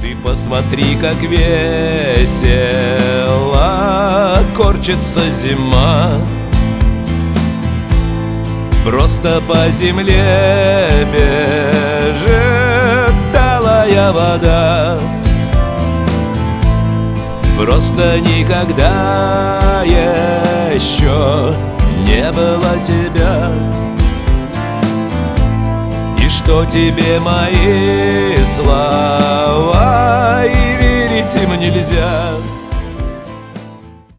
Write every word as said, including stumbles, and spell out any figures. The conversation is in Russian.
Ты посмотри, как весело корчится зима. Просто по земле бежит талая вода. Просто никогда еще не было тебя. И что тебе мои слова, и верить им нельзя.